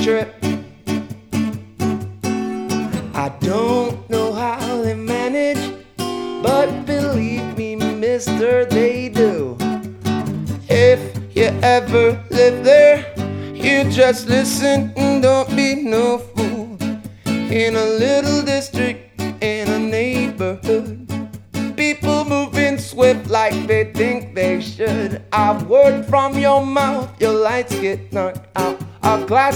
trip. I don't know how they manage, but believe me, mister, they do. If you ever live there, you just listen and don't be no fool. In a little district, in a neighborhood, people moving swift like they think they should. A word from your mouth, your lights get knocked out. A glass